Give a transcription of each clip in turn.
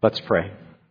Let's pray.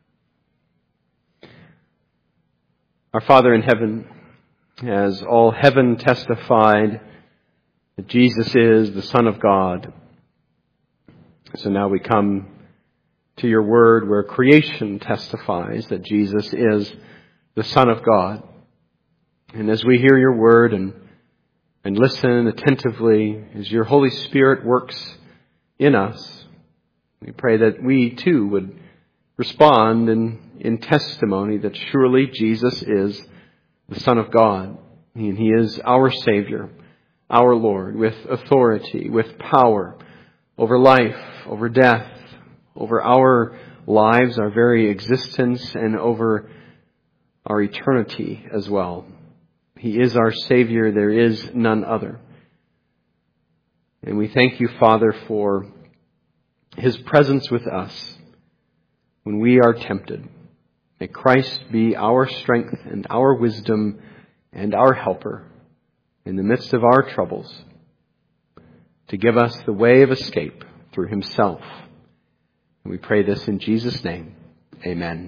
Our Father in heaven, as all heaven testified that Jesus is the Son of God, so now we come to your word where creation testifies that Jesus is the Son of God. And as we hear your word and listen attentively as your Holy Spirit works in us, we pray that we too would respond in testimony that surely Jesus is the Son of God. And He is our Savior, our Lord, with authority, with power over life, over death, over our lives, our very existence, and over our eternity as well. He is our Savior. There is none other. And we thank you, Father, for His presence with us when we are tempted. May Christ be our strength and our wisdom and our helper in the midst of our troubles, to give us the way of escape through Himself. And we pray this in Jesus' name. Amen.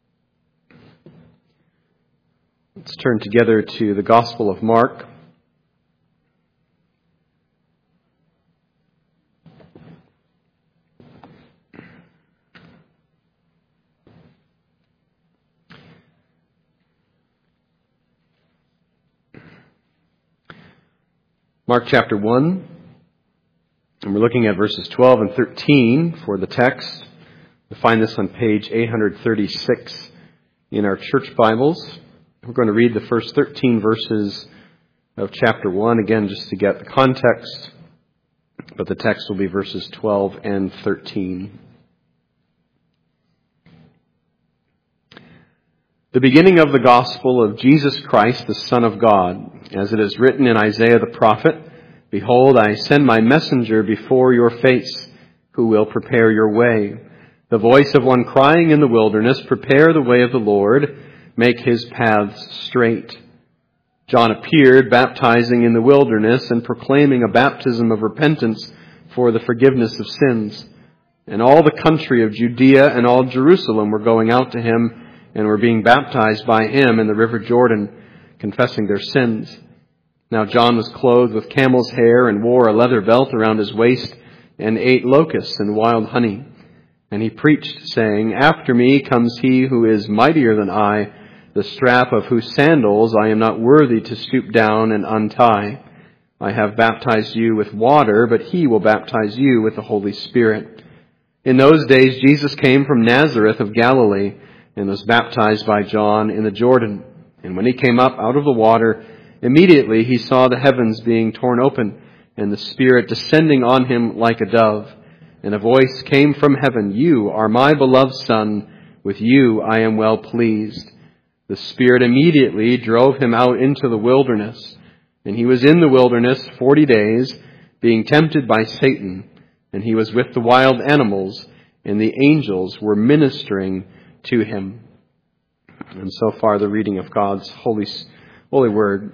Let's turn together to the Gospel of Mark. Mark chapter 1, and we're looking at verses 12 and 13 for the text. You'll find this on page 836 in our church Bibles. We're going to read the first 13 verses of chapter 1, again just to get the context, but the text will be verses 12 and 13. The beginning of the gospel of Jesus Christ, the Son of God, as it is written in Isaiah the prophet, "Behold, I send my messenger before your face, who will prepare your way. The voice of one crying in the wilderness, prepare the way of the Lord, make his paths straight." John appeared, baptizing in the wilderness and proclaiming a baptism of repentance for the forgiveness of sins. And all the country of Judea and all Jerusalem were going out to him and were being baptized by him in the river Jordan, confessing their sins. Now John was clothed with camel's hair and wore a leather belt around his waist and ate locusts and wild honey. And he preached, saying, "After me comes he who is mightier than I, the strap of whose sandals I am not worthy to stoop down and untie. I have baptized you with water, but he will baptize you with the Holy Spirit." In those days Jesus came from Nazareth of Galilee and was baptized by John in the Jordan. And when he came up out of the water, immediately he saw the heavens being torn open and the Spirit descending on him like a dove. And a voice came from heaven, "You are my beloved Son, with you I am well pleased." The Spirit immediately drove him out into the wilderness. And he was in the wilderness 40 days, being tempted by Satan. And he was with the wild animals, and the angels were ministering to him. And so far the reading of God's holy word.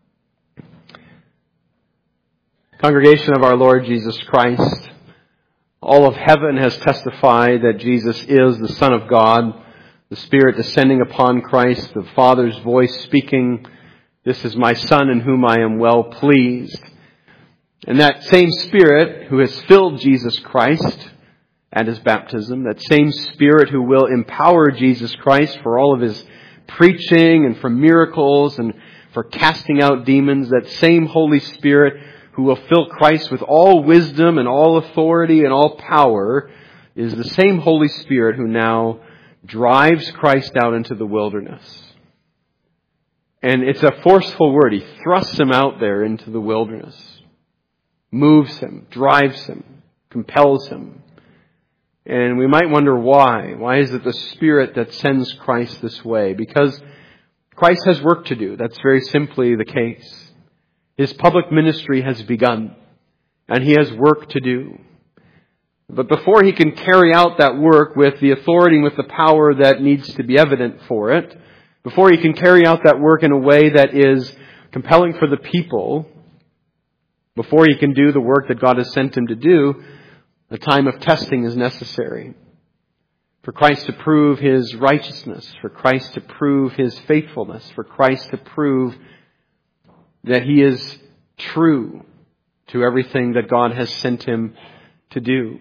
Congregation of our Lord Jesus Christ, all of heaven has testified that Jesus is the Son of God, the Spirit descending upon Christ, the Father's voice speaking, "This is my Son in whom I am well pleased." And that same Spirit who has filled Jesus Christ at his baptism, that same Spirit who will empower Jesus Christ for all of his preaching and for miracles and for casting out demons, that same Holy Spirit who will fill Christ with all wisdom and all authority and all power, is the same Holy Spirit who now drives Christ out into the wilderness. And it's a forceful word. He thrusts him out there into the wilderness, moves him, drives him, compels him. And we might wonder why. Why is it the Spirit that sends Christ this way? Because Christ has work to do. That's very simply the case. His public ministry has begun, and he has work to do. But before he can carry out that work with the authority and with the power that needs to be evident for it, before he can carry out that work in a way that is compelling for the people, before he can do the work that God has sent him to do, a time of testing is necessary. for Christ to prove His righteousness, for Christ to prove His faithfulness, for Christ to prove that He is true to everything that God has sent Him to do.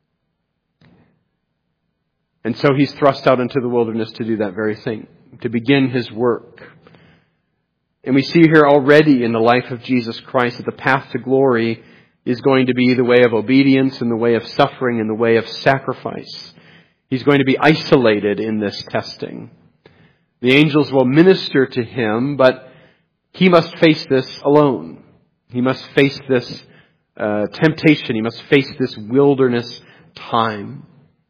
And so He's thrust out into the wilderness to do that very thing, to begin His work. And we see here already in the life of Jesus Christ that the path to glory is going to be the way of obedience and the way of suffering and the way of sacrifice. He's going to be isolated in this testing. The angels will minister to Him, but He must face this alone. He must face this temptation. He must face this wilderness time.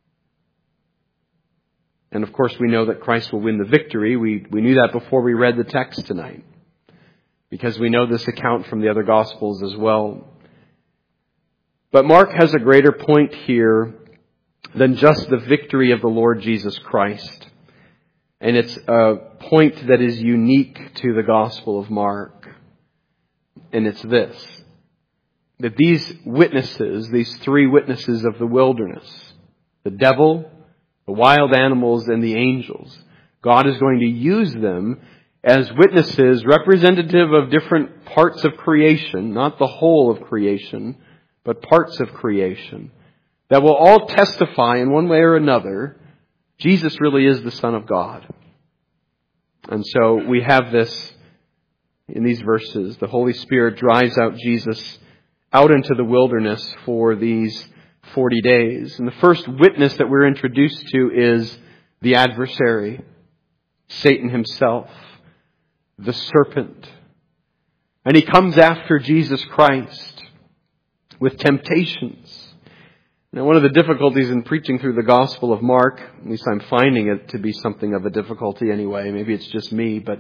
And of course we know that Christ will win the victory. We knew that before we read the text tonight, because we know this account from the other Gospels as well. But Mark has a greater point here than just the victory of the Lord Jesus Christ. And it's a point that is unique to the Gospel of Mark. And it's this: that these witnesses, these three witnesses of the wilderness, the devil, the wild animals, and the angels, God is going to use them as witnesses representative of different parts of creation, not the whole of creation, but parts of creation, that will all testify in one way or another, Jesus really is the Son of God. And so we have this in these verses. The Holy Spirit drives out Jesus out into the wilderness for these 40 days. And the first witness that we're introduced to is the adversary, Satan himself, the serpent. And he comes after Jesus Christ with temptations. Now, one of the difficulties in preaching through the Gospel of Mark, at least I'm finding it to be something of a difficulty anyway, maybe it's just me, but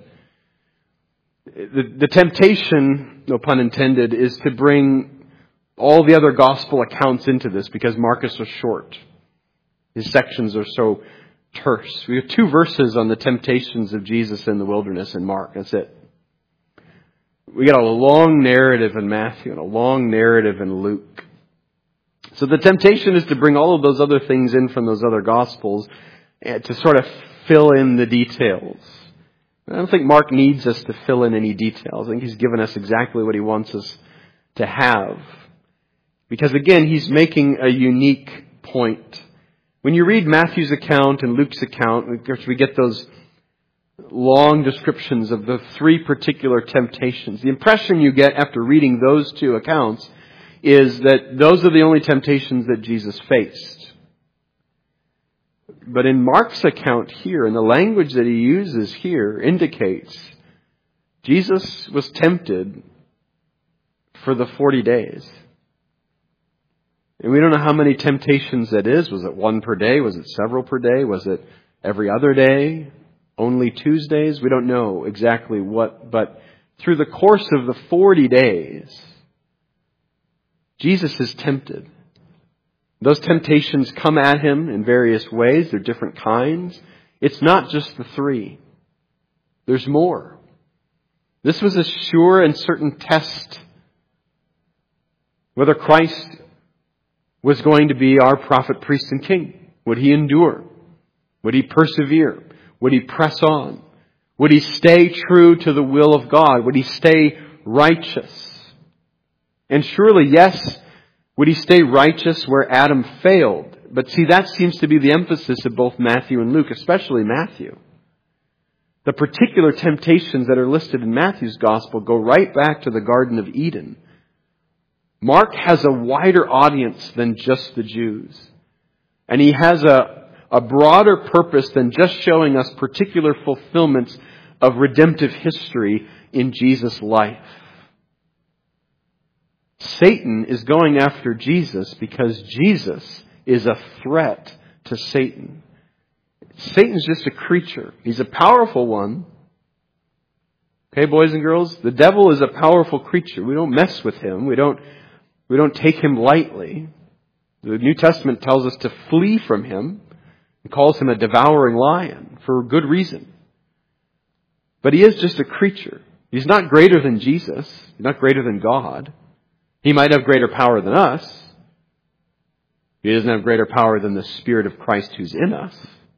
the temptation, no pun intended, is to bring all the other Gospel accounts into this, because Mark is so short. His sections are so terse. We have 2 verses on the temptations of Jesus in the wilderness in Mark. That's it. We got a long narrative in Matthew and a long narrative in Luke. So the temptation is to bring all of those other things in from those other Gospels and to sort of fill in the details. I don't think Mark needs us to fill in any details. I think he's given us exactly what he wants us to have. Because again, he's making a unique point. When you read Matthew's account and Luke's account, of course we get those long descriptions of the 3 particular temptations. The impression you get after reading those 2 accounts is that those are the only temptations that Jesus faced. But in Mark's account here, and the language that he uses here indicates Jesus was tempted for the 40 days. And we don't know how many temptations that is. Was it 1 per day? Was it several per day? Was it every other day? Only Tuesdays? We don't know exactly what, but through the course of the 40 days, Jesus is tempted. Those temptations come at him in various ways. They're different kinds. It's not just the 3. There's more. This was a sure and certain test whether Christ was going to be our prophet, priest, and king. Would he endure? Would he persevere? Would he press on? Would he stay true to the will of God? Would he stay righteous? And surely, yes, would he stay righteous where Adam failed? But see, that seems to be the emphasis of both Matthew and Luke, especially Matthew. The particular temptations that are listed in Matthew's Gospel go right back to the Garden of Eden. Mark has a wider audience than just the Jews. And he has a broader purpose than just showing us particular fulfillments of redemptive history in Jesus' life. Satan is going after Jesus because Jesus is a threat to Satan. Satan's just a creature. He's a powerful one. Okay, boys and girls? The devil is a powerful creature. We don't mess with him. We don't take him lightly. The New Testament tells us to flee from him and calls him a devouring lion for good reason. But he is just a creature. He's not greater than Jesus. He's not greater than God. He might have greater power than us. He doesn't have greater power than the Spirit of Christ who's in us.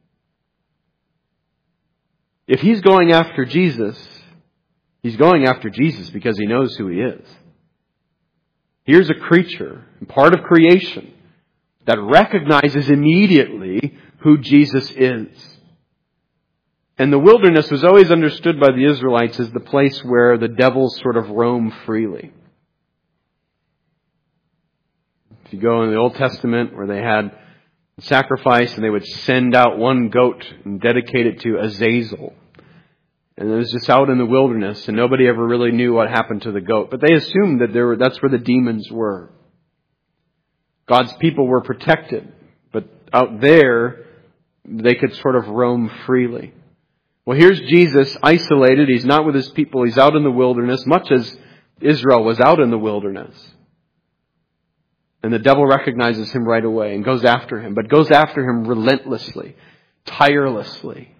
If he's going after Jesus, he's going after Jesus because he knows who he is. Here's a creature, part of creation, that recognizes immediately who Jesus is. And the wilderness was always understood by the Israelites as the place where the devils sort of roam freely. If you go in the Old Testament where they had sacrifice and they would send out one goat and dedicate it to Azazel. And it was just out in the wilderness and nobody ever really knew what happened to the goat. But they assumed that that's where the demons were. God's people were protected. But out there, they could sort of roam freely. Well, here's Jesus isolated. He's not with his people. He's out in the wilderness, much as Israel was out in the wilderness. And the devil recognizes him right away and goes after him, but goes after him relentlessly, tirelessly.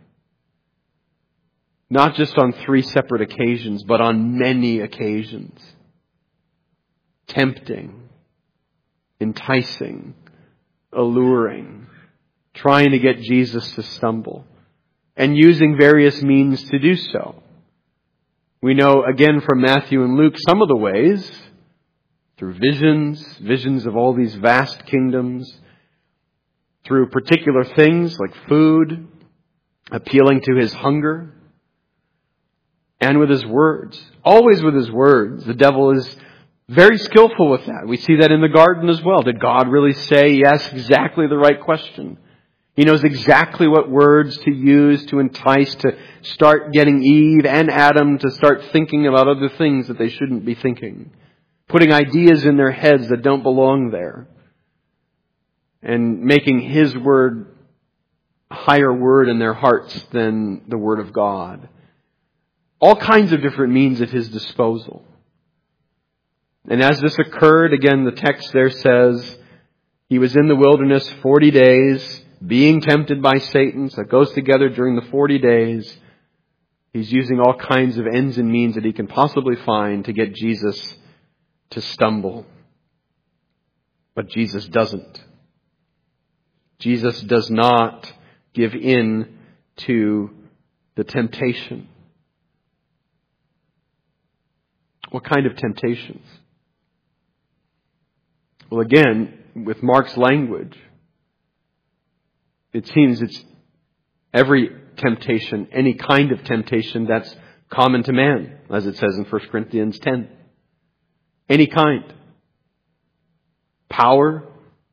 Not just on 3 separate occasions, but on many occasions. Tempting, enticing, alluring, trying to get Jesus to stumble, and using various means to do so. We know again from Matthew and Luke some of the ways. Through visions of all these vast kingdoms, through particular things like food, appealing to his hunger, and with his words. Always with his words. The devil is very skillful with that. We see that in the garden as well. Did God really say? He asked exactly the right question. He knows exactly what words to use to entice, to start getting Eve and Adam to start thinking about other things that they shouldn't be thinking. Putting ideas in their heads that don't belong there. And making his word a higher word in their hearts than the word of God. All kinds of different means at his disposal. And as this occurred, again, the text there says, he was in the wilderness 40 days, being tempted by Satan. So it goes together during the 40 days. He's using all kinds of ends and means that he can possibly find to get Jesus to stumble. But Jesus doesn't. Jesus does not give in to the temptation. What kind of temptations? Well, again, with Mark's language, it seems it's every temptation, any kind of temptation that's common to man, as it says in 1 Corinthians 10. Any kind. Power.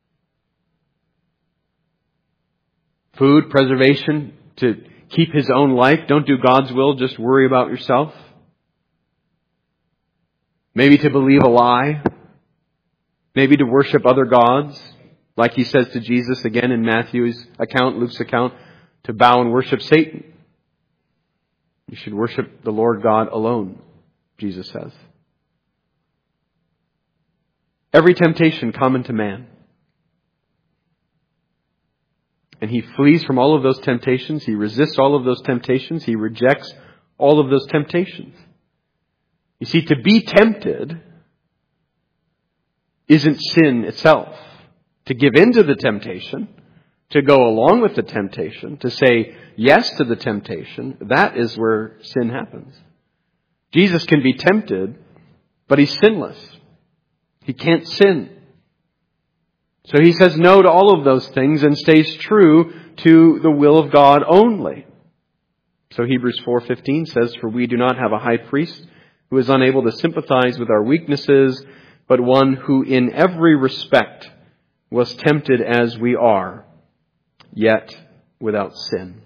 Food, preservation, to keep his own life. Don't do God's will, just worry about yourself. Maybe to believe a lie. Maybe to worship other gods. Like he says to Jesus again in Matthew's account, Luke's account, to bow and worship Satan. You should worship the Lord God alone, Jesus says. Every temptation common to man. And he flees from all of those temptations. He resists all of those temptations. He rejects all of those temptations. You see, to be tempted isn't sin itself. To give in to the temptation, to go along with the temptation, to say yes to the temptation, that is where sin happens. Jesus can be tempted, but he's sinless. He can't sin. So he says no to all of those things and stays true to the will of God only. So Hebrews 4:15 says, "For we do not have a high priest who is unable to sympathize with our weaknesses, but one who in every respect was tempted as we are, yet without sin."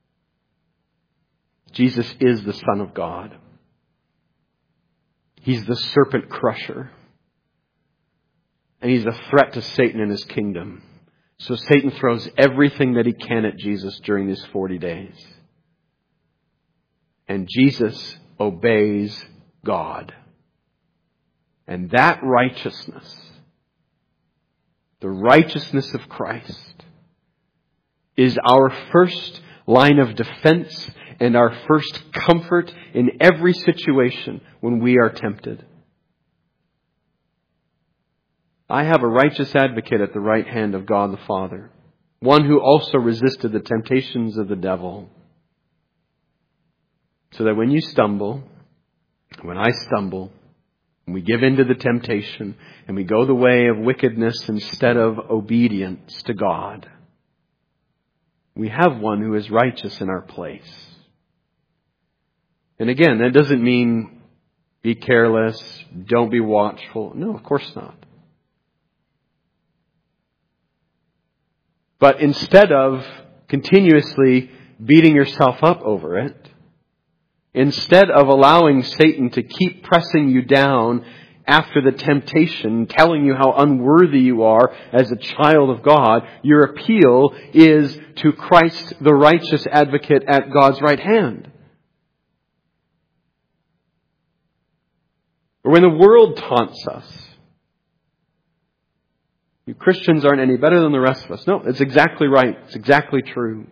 Jesus is the Son of God. He's the serpent crusher. And he's a threat to Satan and his kingdom. So Satan throws everything that he can at Jesus during these 40 days. And Jesus obeys God. And that righteousness, the righteousness of Christ, is our first line of defense and our first comfort in every situation when we are tempted. I have a righteous advocate at the right hand of God the Father, one who also resisted the temptations of the devil, so that when you stumble, when I stumble, and we give in to the temptation, and we go the way of wickedness instead of obedience to God, we have one who is righteous in our place. And again, that doesn't mean be careless, don't be watchful. No, of course not. But instead of continuously beating yourself up over it, instead of allowing Satan to keep pressing you down after the temptation, telling you how unworthy you are as a child of God, your appeal is to Christ, the righteous advocate at God's right hand. Or when the world taunts us, you Christians aren't any better than the rest of us. No, it's exactly right. It's exactly true.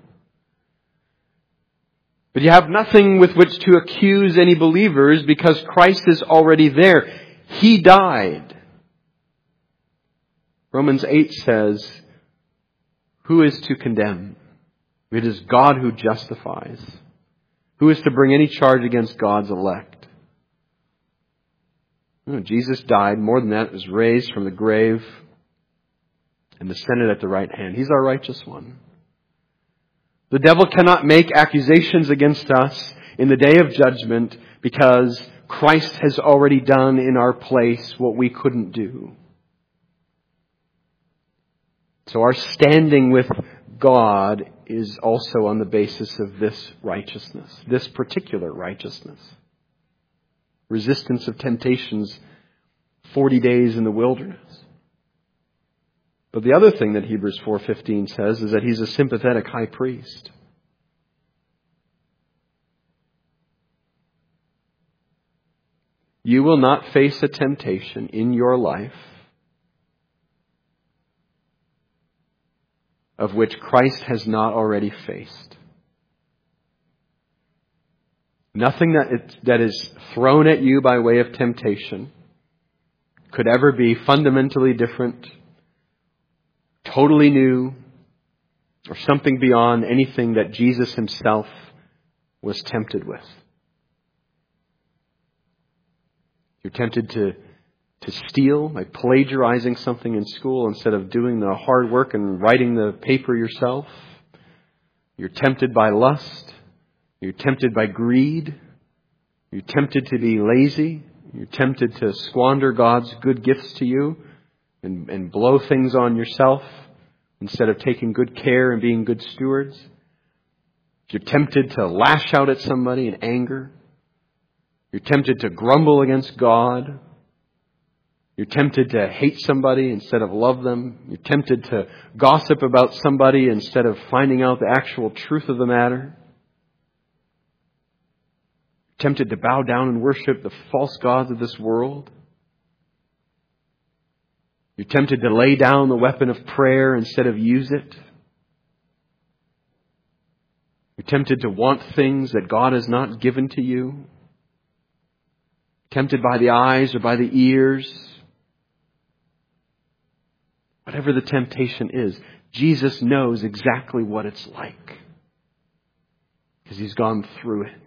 But you have nothing with which to accuse any believers because Christ is already there. He died. Romans 8 says, who is to condemn? It is God who justifies. Who is to bring any charge against God's elect? No, Jesus died. More than that, was raised from the grave and ascended at the right hand. He's our righteous one. The devil cannot make accusations against us in the day of judgment because Christ has already done in our place what we couldn't do. So our standing with God is also on the basis of this righteousness, this particular righteousness. Resistance of temptations, 40 days in the wilderness. But the other thing that Hebrews 4:15 says is that He's a sympathetic high priest. You will not face a temptation in your life of which Christ has not already faced. Nothing that is thrown at you by way of temptation could ever be fundamentally different, totally new, or something beyond anything that Jesus Himself was tempted with. You're tempted to steal by plagiarizing something in school instead of doing the hard work and writing the paper yourself. You're tempted by lust. You're tempted by greed. You're tempted to be lazy. You're tempted to squander God's good gifts to you and blow things on yourself instead of taking good care and being good stewards. You're tempted to lash out at somebody in anger. You're tempted to grumble against God. You're tempted to hate somebody instead of love them. You're tempted to gossip about somebody instead of finding out the actual truth of the matter. You're tempted to bow down and worship the false gods of this world. You're tempted to lay down the weapon of prayer instead of use it. You're tempted to want things that God has not given to you. Tempted by the eyes or by the ears. Whatever the temptation is, Jesus knows exactly what it's like. Because He's gone through it.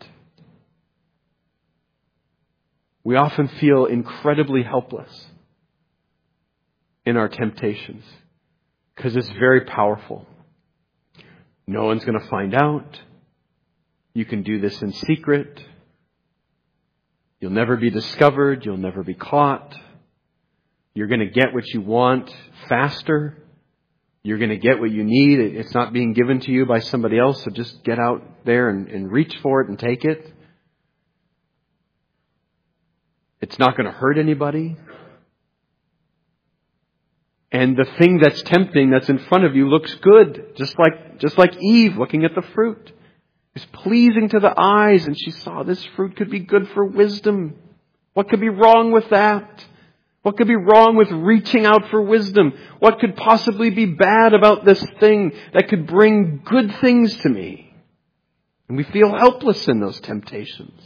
We often feel incredibly helpless in our temptations. Because it's very powerful. No one's going to find out. You can do this in secret. You'll never be discovered. You'll never be caught. You're going to get what you want faster. You're going to get what you need. It's not being given to you by somebody else, so just get out there and reach for it and take it. It's not going to hurt anybody. And the thing that's tempting, that's in front of you, looks good. Just like Eve looking at the fruit. It's pleasing to the eyes, and she saw this fruit could be good for wisdom. What could be wrong with that? What could be wrong with reaching out for wisdom? What could possibly be bad about this thing that could bring good things to me? And we feel helpless in those temptations.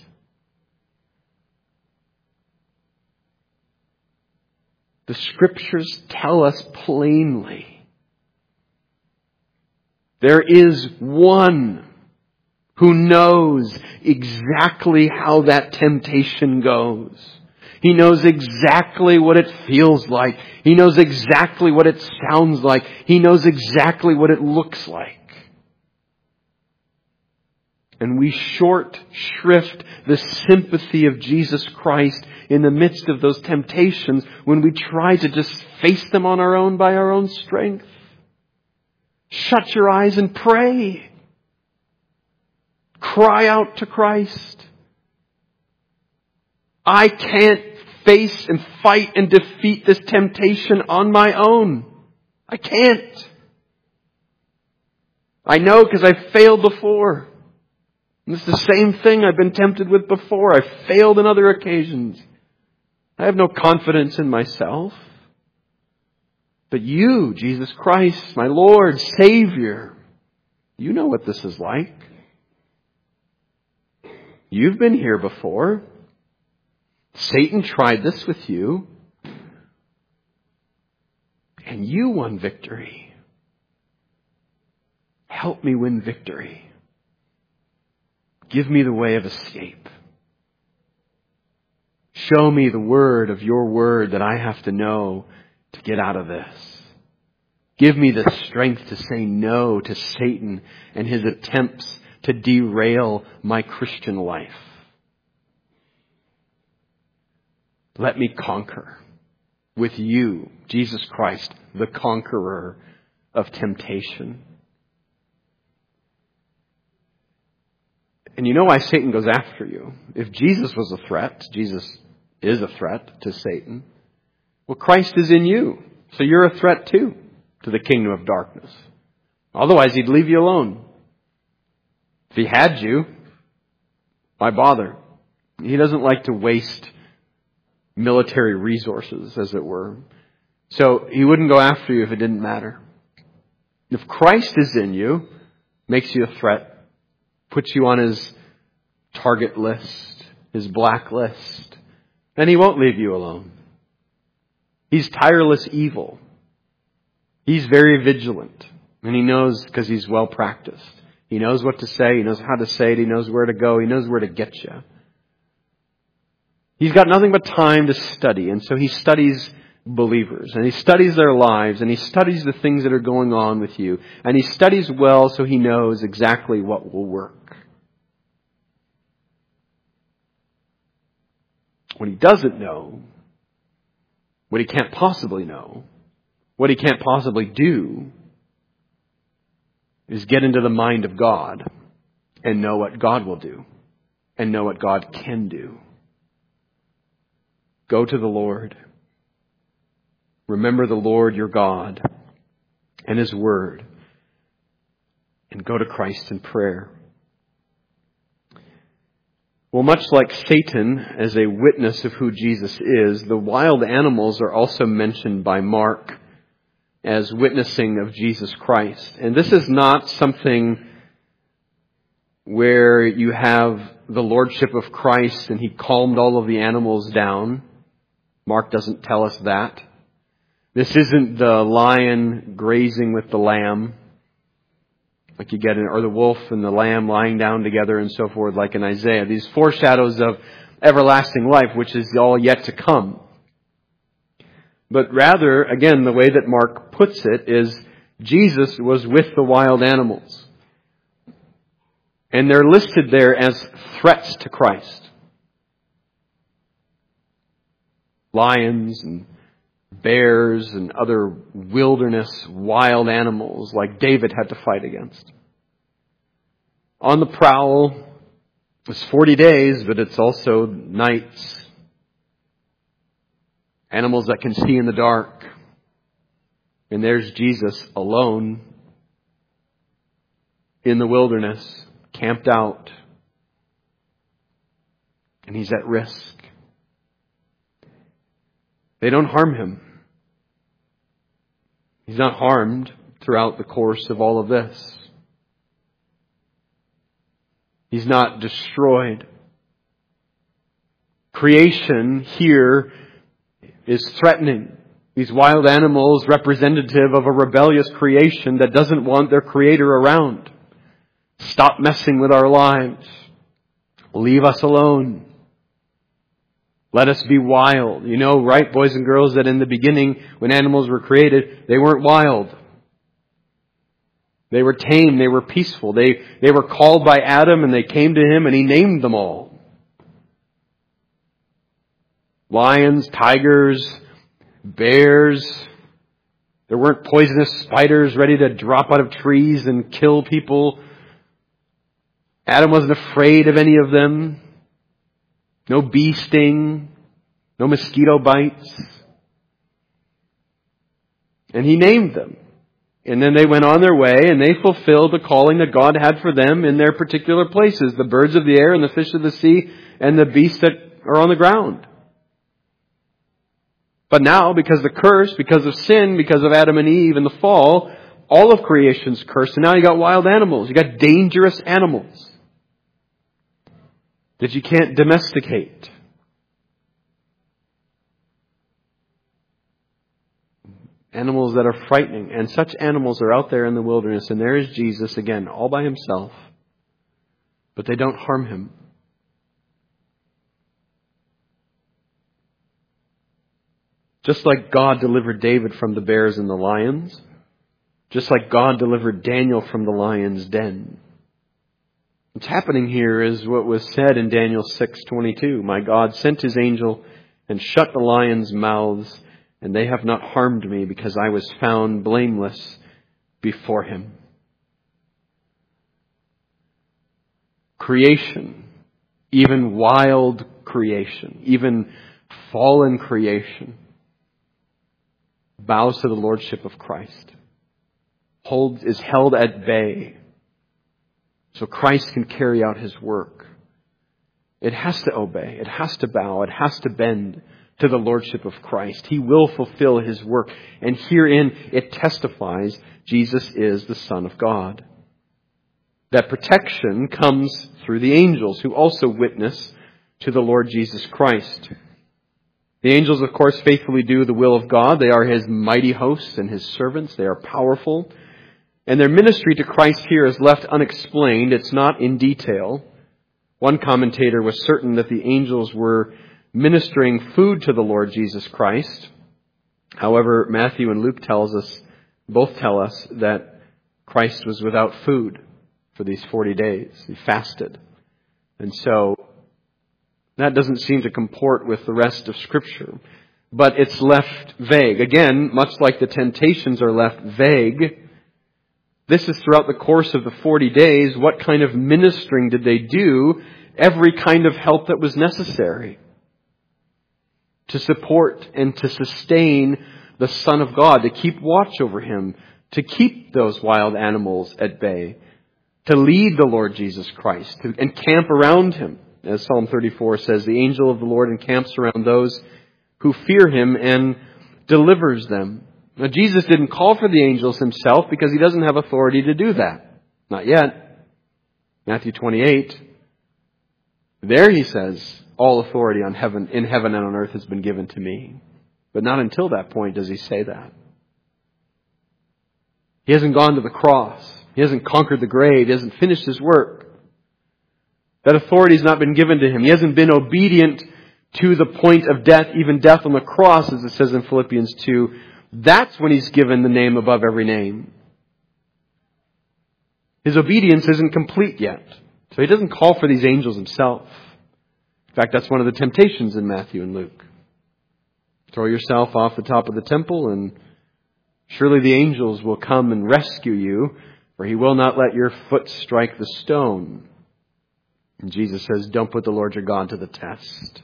The Scriptures tell us plainly there is one who knows exactly how that temptation goes. He knows exactly what it feels like. He knows exactly what it sounds like. He knows exactly what it looks like. And we short shrift the sympathy of Jesus Christ in the midst of those temptations when we try to just face them on our own by our own strength. Shut your eyes and pray. Cry out to Christ. I can't face and fight and defeat this temptation on my own. I can't. I know because I failed before. And it's the same thing I've been tempted with before. I've failed on other occasions. I have no confidence in myself. But you, Jesus Christ, my Lord, Savior, you know what this is like. You've been here before. Satan tried this with you. And you won victory. Help me win victory. Give me the way of escape. Show me the word of your word that I have to know to get out of this. Give me the strength to say no to Satan and his attempts to derail my Christian life. Let me conquer with you, Jesus Christ, the conqueror of temptation. And you know why Satan goes after you. If Jesus was a threat, Jesus is a threat to Satan. Well, Christ is in you. So you're a threat too to the kingdom of darkness. Otherwise, he'd leave you alone. If he had you, why bother? He doesn't like to waste military resources, as it were. So he wouldn't go after you if it didn't matter. If Christ is in you, makes you a threat, puts you on his target list, his blacklist, then he won't leave you alone. He's tireless evil. He's very vigilant. And he knows because he's well practiced. He knows what to say. He knows how to say it. He knows where to go. He knows where to get you. He's got nothing but time to study. And so he studies believers. And he studies their lives. And he studies the things that are going on with you. And he studies well so he knows exactly what will work. What he doesn't know, what he can't possibly know, what he can't possibly do, is get into the mind of God and know what God will do and know what God can do. Go to the Lord. Remember the Lord your God and his word. And go to Christ in prayer. Well, much like Satan as a witness of who Jesus is, the wild animals are also mentioned by Mark as witnessing of Jesus Christ. And this is not something where you have the lordship of Christ and he calmed all of the animals down. Mark doesn't tell us that. This isn't the lion grazing with the lamb, like you get in, or the wolf and the lamb lying down together and so forth, like in Isaiah. These foreshadows of everlasting life, which is all yet to come. But rather, again, the way that Mark puts it is Jesus was with the wild animals. And they're listed there as threats to Christ. Lions and bears and other wilderness wild animals like David had to fight against. On the prowl, it's 40 days, but it's also nights. Animals that can see in the dark. And there's Jesus alone in the wilderness, camped out. And he's at risk. They don't harm him. He's not harmed throughout the course of all of this. He's not destroyed. Creation here is threatening. These wild animals representative of a rebellious creation that doesn't want their Creator around. Stop messing with our lives. Leave us alone. Let us be wild. You know, right, boys and girls, that in the beginning, when animals were created, they weren't wild. They were tame. They were peaceful. They were called by Adam and they came to him and he named them all. Lions, tigers, bears. There weren't poisonous spiders ready to drop out of trees and kill people. Adam wasn't afraid of any of them. No bee sting. No mosquito bites. And he named them. And then they went on their way and they fulfilled the calling that God had for them in their particular places. The birds of the air and the fish of the sea and the beasts that are on the ground. But now, because of the curse, because of sin, because of Adam and Eve and the fall, all of creation's cursed. And now you got wild animals. You got dangerous animals that you can't domesticate. Animals that are frightening. And such animals are out there in the wilderness. And there is Jesus again, all by himself. But they don't harm him. Just like God delivered David from the bears and the lions. Just like God delivered Daniel from the lion's den. What's happening here is what was said in Daniel 6:22. My God sent his angel and shut the lions' mouths, and they have not harmed me because I was found blameless before him. Creation, even wild creation, even fallen creation, bows to the lordship of Christ. Is held at bay. So Christ can carry out his work. It has to obey. It has to bow. It has to bend to the lordship of Christ. He will fulfill his work. And herein it testifies Jesus is the Son of God. That protection comes through the angels who also witness to the Lord Jesus Christ. The angels, of course, faithfully do the will of God. They are his mighty hosts and his servants. They are powerful. And their ministry to Christ here is left unexplained. It's not in detail. One commentator was certain that the angels were ministering food to the Lord Jesus Christ. However, Matthew and Luke both tell us that Christ was without food for these 40 days. He fasted. And so that doesn't seem to comport with the rest of Scripture. But it's left vague. Again, much like the temptations are left vague, this is throughout the course of the 40 days. What kind of ministering did they do? Every kind of help that was necessary to support and to sustain the Son of God, to keep watch over him, to keep those wild animals at bay, to lead the Lord Jesus Christ, to encamp around him. As Psalm 34 says, the angel of the Lord encamps around those who fear him and delivers them. Now, Jesus didn't call for the angels himself because he doesn't have authority to do that. Not yet. Matthew 28. There he says, all authority in heaven and on earth has been given to me. But not until that point does he say that. He hasn't gone to the cross. He hasn't conquered the grave. He hasn't finished his work. That authority has not been given to him. He hasn't been obedient to the point of death, even death on the cross, as it says in Philippians 2. That's when he's given the name above every name. His obedience isn't complete yet. So he doesn't call for these angels himself. In fact, that's one of the temptations in Matthew and Luke. Throw yourself off the top of the temple and surely the angels will come and rescue you, for he will not let your foot strike the stone. And Jesus says, don't put the Lord your God to the test.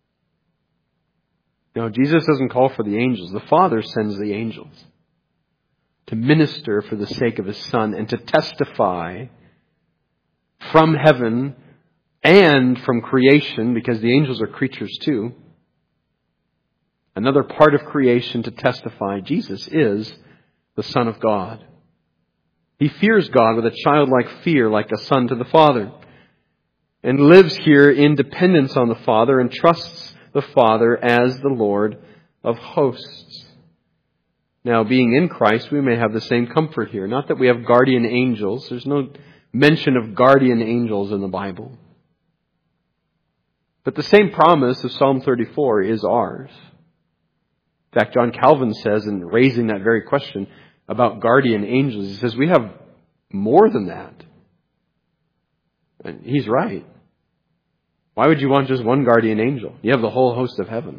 No, Jesus doesn't call for the angels. The Father sends the angels to minister for the sake of his Son and to testify from heaven and from creation, because the angels are creatures too. Another part of creation to testify Jesus is the Son of God. He fears God with a childlike fear, like a son to the Father, and lives here in dependence on the Father and trusts the Father as the Lord of hosts. Now, being in Christ, we may have the same comfort here. Not that we have guardian angels. There's no mention of guardian angels in the Bible. But the same promise of Psalm 34 is ours. In fact, John Calvin says, in raising that very question about guardian angels, he says, we have more than that. And he's right. Why would you want just one guardian angel? You have the whole host of heaven.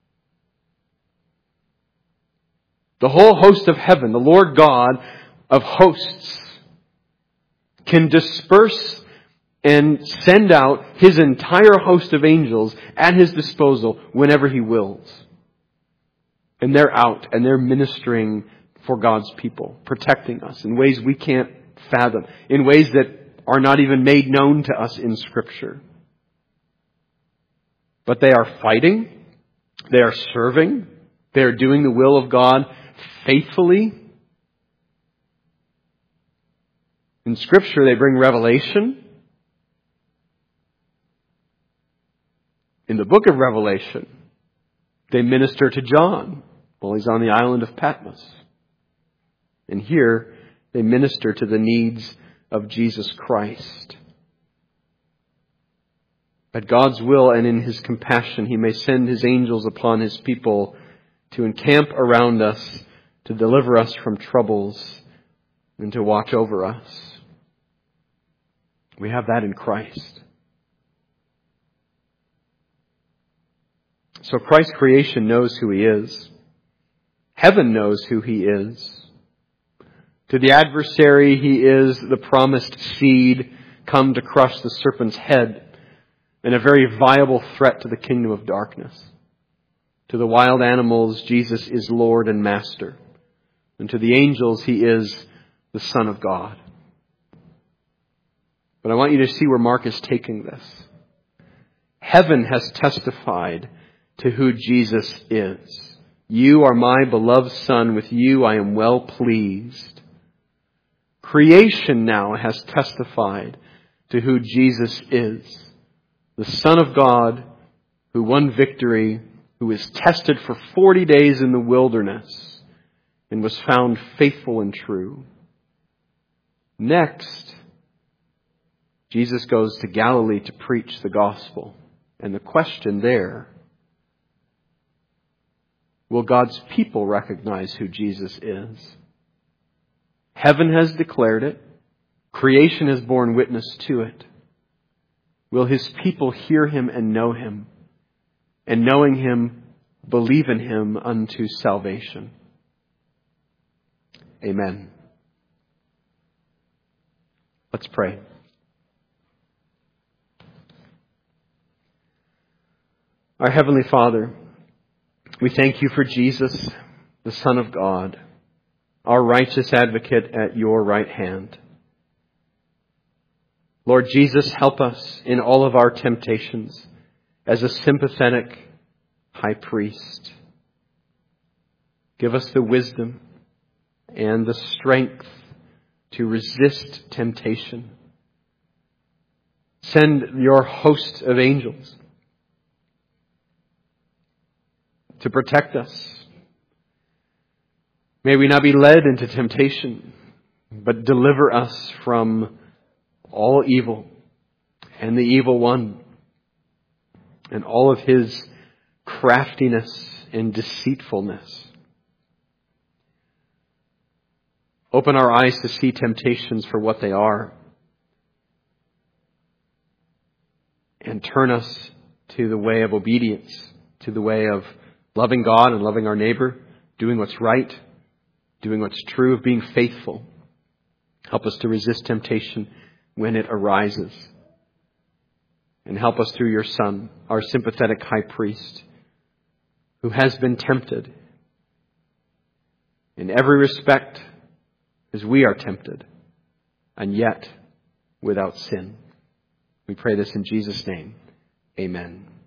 The whole host of heaven, the Lord God of hosts, can disperse and send out His entire host of angels at His disposal whenever He wills. And they're out and they're ministering for God's people, protecting us in ways we can't fathom, in ways that are not even made known to us in Scripture. But they are fighting, they are serving, they are doing the will of God faithfully. In Scripture, they bring revelation. In the book of Revelation, they minister to John while he's on the island of Patmos. And here, they minister to the needs of Jesus Christ. At God's will and in His compassion, He may send His angels upon His people to encamp around us, to deliver us from troubles, and to watch over us. We have that in Christ. So Christ's creation knows who He is. Heaven knows who He is. To the adversary, He is the promised seed come to crush the serpent's head, and a very viable threat to the kingdom of darkness. To the wild animals, Jesus is Lord and Master. And to the angels, He is the Son of God. But I want you to see where Mark is taking this. Heaven has testified to who Jesus is. You are my beloved Son. With you I am well pleased. Creation now has testified to who Jesus is. The Son of God who won victory, who was tested for 40 days in the wilderness and was found faithful and true. Next, Jesus goes to Galilee to preach the gospel. And the question there, will God's people recognize who Jesus is? Heaven has declared it. Creation has borne witness to it. Will His people hear Him and know Him? And knowing Him, believe in Him unto salvation. Amen. Let's pray. Our Heavenly Father, we thank You for Jesus, the Son of God, our righteous advocate at Your right hand. Lord Jesus, help us in all of our temptations as a sympathetic high priest. Give us the wisdom and the strength to resist temptation. Send Your host of angels to protect us. May we not be led into temptation, but deliver us from all evil and the evil one and all of his craftiness and deceitfulness. Open our eyes to see temptations for what they are, and turn us to the way of obedience, to the way of loving God and loving our neighbor, doing what's right, doing what's true, of being faithful. Help us to resist temptation when it arises. And help us through Your Son, our sympathetic high priest, who has been tempted in every respect as we are tempted, and yet without sin. We pray this in Jesus' name. Amen.